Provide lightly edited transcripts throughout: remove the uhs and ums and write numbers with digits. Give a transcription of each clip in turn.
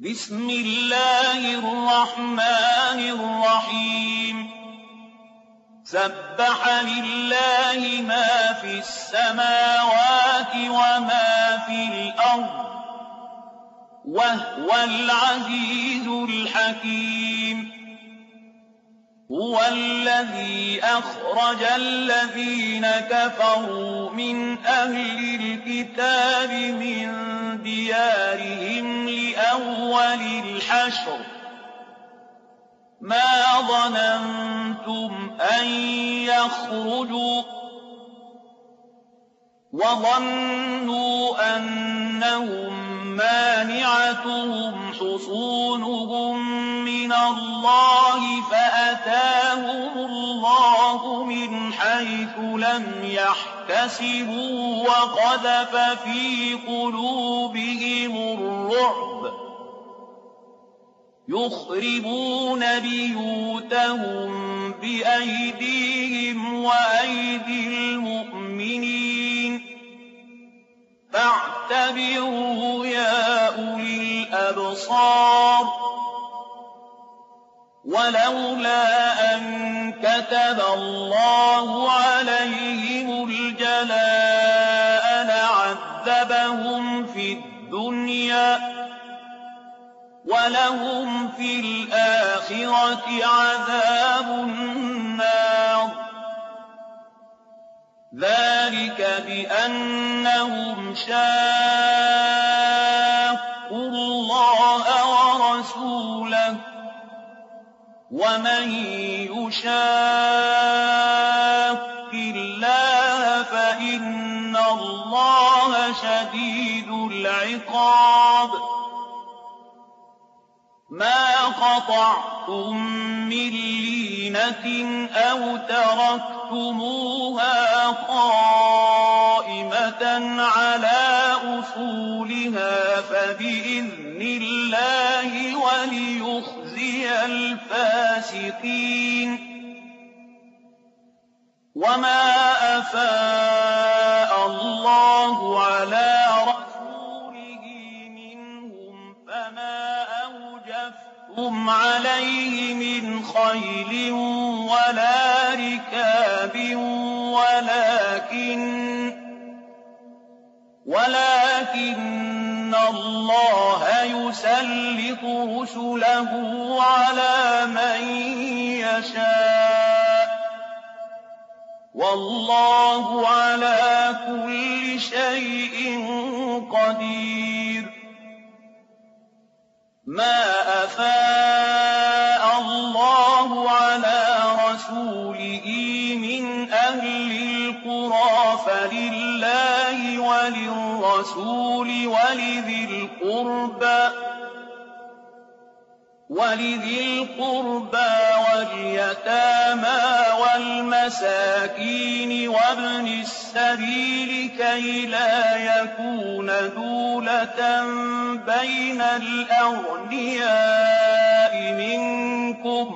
بسم الله الرحمن الرحيم سبح لله ما في السماوات وما في الأرض وهو العزيز الحكيم هو الذي أخرج الذين كفروا من أهل الكتاب من ديارهم لأول الحشر ما ظننتم أن يخرجوا وظنوا أنهم مانعتهم حصونهم من الله فأتاهم الله من حيث لم يحتسبوا وقذف في قلوبهم الرعب يخربون بيوتهم بأيديهم وأيدي المؤمنين فاعتبروا يا أولي الأبصار ولولا أن كتب الله عليهم الجلاء لعذبهم في الدنيا ولهم في الآخرة عذاب النار ذلك بأنهم شاقوا الله ورسوله ومن يشاق الله فإن الله شديد العقاب ما قطعتم من لينة أو تركتموها قائمة على أصولها فبإذن الله وليخزي الفاسقين وما أفاء الله على رسوله منهم فما أوجفتم عليه من خيل ولا ركاب ولكن الله يسلط رسله على من يشاء والله على كل شيء قدير ما أفاء الله على رسوله من أهل القرى فلله وللرسول ولذي القربى واليتامى والمساكين وابن السبيل كي لا يكون دولة بين الأغنياء منكم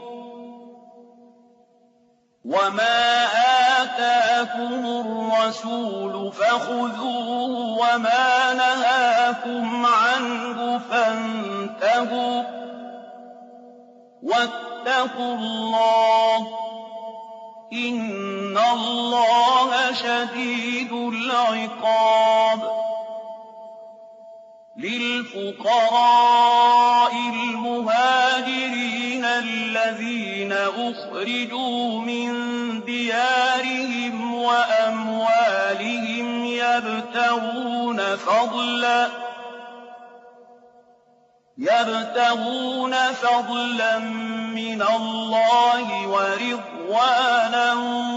وما آتاكم الرسول فخذوه وما نهاكم عنه فانتهوا واتقوا الله إن الله شديد العقاب للفقراء المهاجرين الذين أخرجوا من ديارهم وأموالهم يبتغون فضلا من الله ورضوانا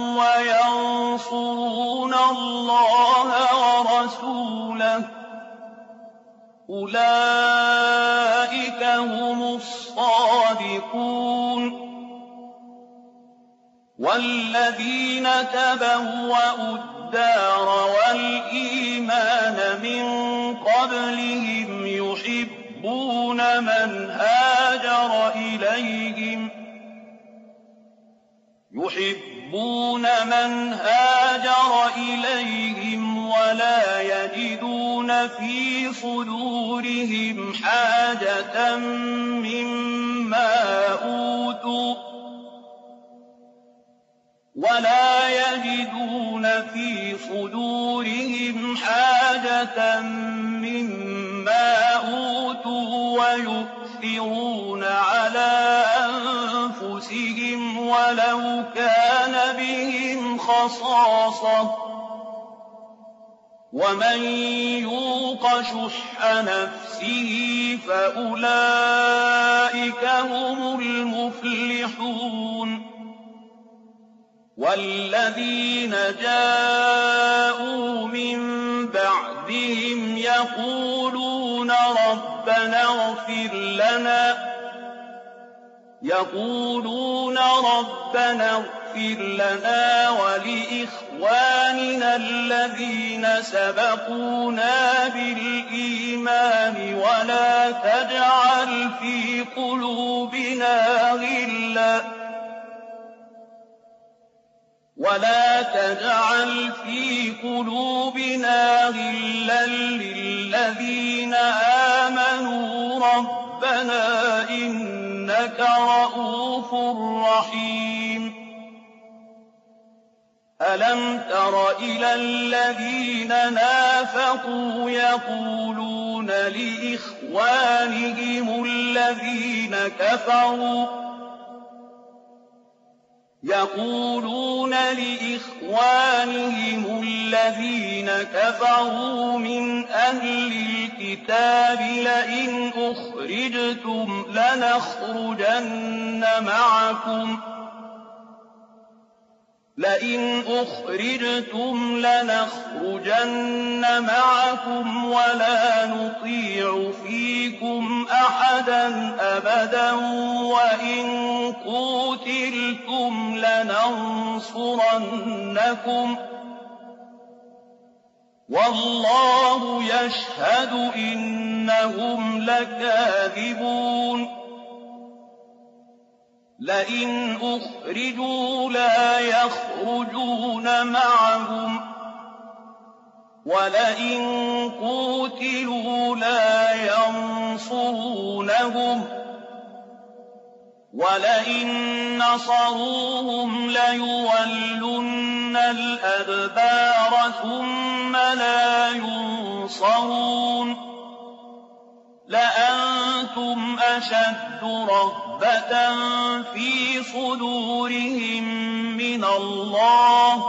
وينصرون الله ورسوله أولئك هم الصادقون والذين تبوأوا الدار والإيمان من قبلهم يحبون من هاجر إليهم يحبون من هاجر إليهم ولا يجدون في صدورهم حاجة مما أوتوا ويؤثرون على أنفسهم ولو كان بهم خصاصة ومن يوق شح نفسه فأولئك هم المفلحون والذين جاءوا من بعدهم يقولون ربنا اغفر لنا ولإخواننا الذين سبقونا بالإيمان ولا تجعل في قلوبنا غلا للذين آمنوا ربنا إنك رءوف رحيم ألم تر إلى الذين نافقوا يقولون لإخوانهم الذين كفروا من أهل الكتاب لئن أخرجتم لنخرجن معكم ولا نطيع فيكم أحدا أبدا وإن قوتلتم لننصرنكم والله يشهد إنهم لكاذبون لئن أخرجوا لا يخرجون معهم ولئن قوتلوا لا ينصرونهم ولئن نصروهم ليولن الأدبار ثم لا ينصرون لأنتم أشد رهبة في صدورهم من الله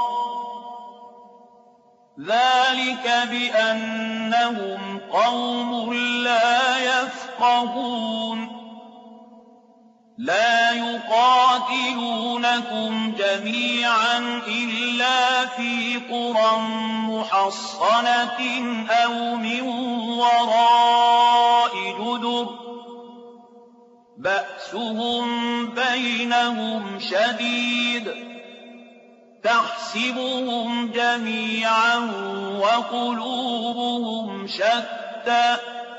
ذلك بأنهم قوم لا يفقهون لا يقاتلونكم جميعا إلا في قرى محصنة أو من وراء جدر بأسهم بينهم شديد تحسبهم جميعا وقلوبهم شتى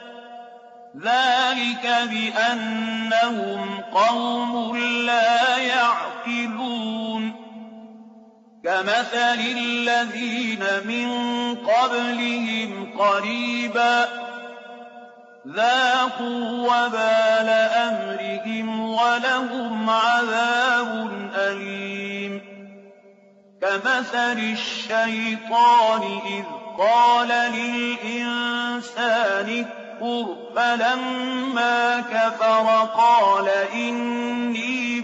ذلك بأنهم قوم لا يعقلون كمثل الذين من قبلهم قريبا ذاقوا وبال أمرهم ولهم عذاب أليم كمثل الشيطان إذ قال للإنسان فلما كفر قال إني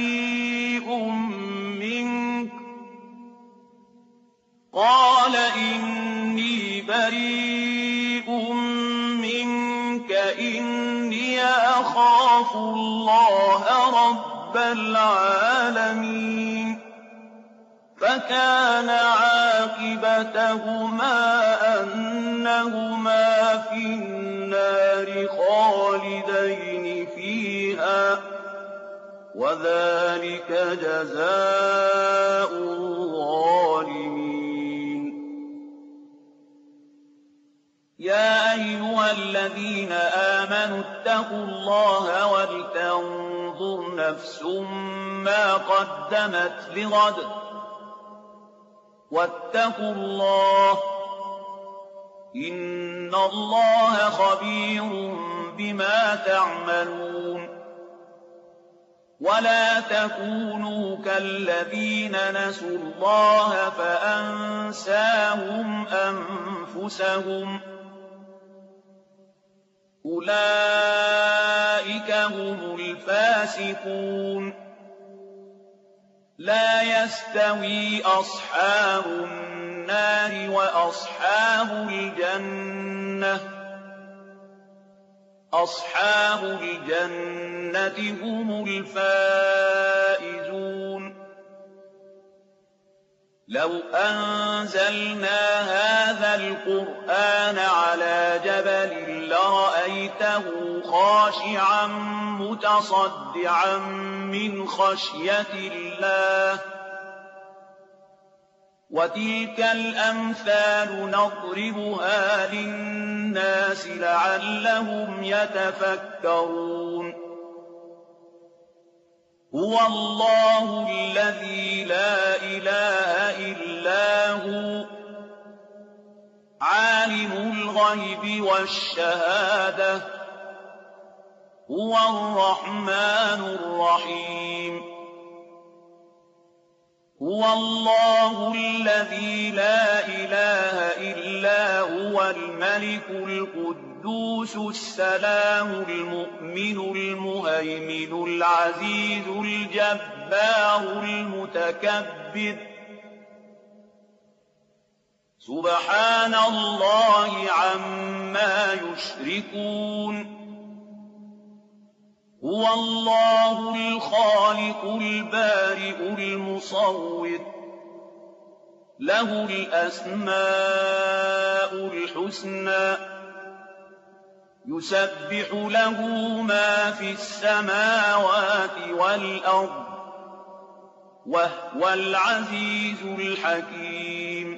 بريء منك إني أخاف الله رب العالمين فكان عاقبتهما أنهما في النار خالدين فيها وذلك جزاء الظالمين يَا أَيُّهَا الَّذِينَ آمَنُوا اتَّقُوا اللَّهَ وَلْتَنظُرْ نَفْسٌ مَّا قَدَّمَتْ لِغَدٍ ۖ وَاتَّقُوا اللَّهَ ۚ إِنَّ اللَّهَ خَبِيرٌ بِمَا تَعْمَلُونَ وَلَا تَكُونُوا كَالَّذِينَ نَسُوا اللَّهَ فَأَنسَاهُمْ أَنفُسَهُمْ ۚ أُولَٰئِكَ هُمُ الْفَاسِقُونَ لَا يَسْتَوِي أَصْحَابُ النَّارِ وَأَصْحَابُ الْجَنَّةِ ۚ أَصْحَابُ الْجَنَّةِ هُمُ الْفَائِزُونَ لَوْ أَنزَلْنَا هَٰذَا الْقُرْآنَ عَلَىٰ جَبَلٍ لَّرَأَيْتَهُ خَاشِعًا مُّتَصَدِّعًا مِّنْ خَشْيَةِ اللَّهِ ۚ وَتِلْكَ الْأَمْثَالُ نَضْرِبُهَا لِلنَّاسِ لَعَلَّهُمْ يَتَفَكَّرُونَ هُوَ اللَّهُ الَّذِي لَا إِلَٰهَ إِلَّا هُوَ عَالِمُ الْغَيْبِ وَالشَّهَادَةِ ۚ هُوَ الرَّحْمَٰنُ الرَّحِيمُ هُوَ اللَّهُ الَّذِي لَا إِلَٰهَ إِلَّا هُوَ الْمَلِكُ الْقُدُّوسُ السَّلَامُ الْمُؤْمِنُ الْمُهَيْمِنُ الْعَزِيزُ الْجَبَّارُ الْمُتَكَبِّرُ سُبْحَانَ اللَّهِ عَمَّا يُشْرِكُونَ هُوَ اللَّهُ الْخَالِقُ الْبَارِئُ الْمُصَوِّرُ لَهُ الْأَسْمَاءُ الْحُسْنَىٰ يُسَبِّحُ لَهُ مَا فِي السَّمَاوَاتِ وَالْأَرْضِ ۖ وَهُوَ الْعَزِيزُ الْحَكِيمُ